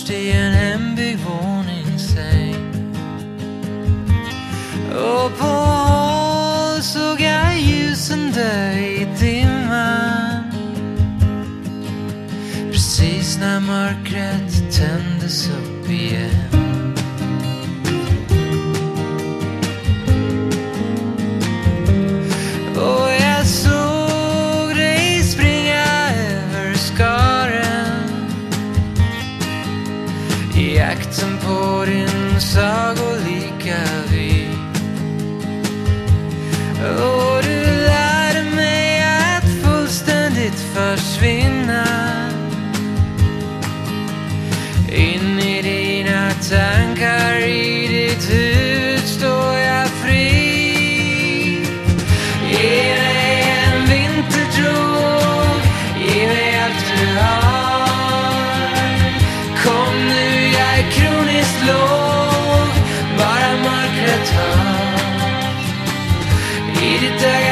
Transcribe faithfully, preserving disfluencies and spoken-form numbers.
först i en hembyggd våningssäng. Och på håll såg jag ljusen dö i dimman, precis när mörkret tändes upp igen. Och jag såg dig springa över skaren i jakten på din sagolika vy. Och du lärde mig att fullständigt försvinna in i dina tankar. I ditt huvud står jag fri. Ge mig en vinterdrog, ge mig allt du har. Kom nu, jag är kroniskt låg, bara mörkret har. I ditt öga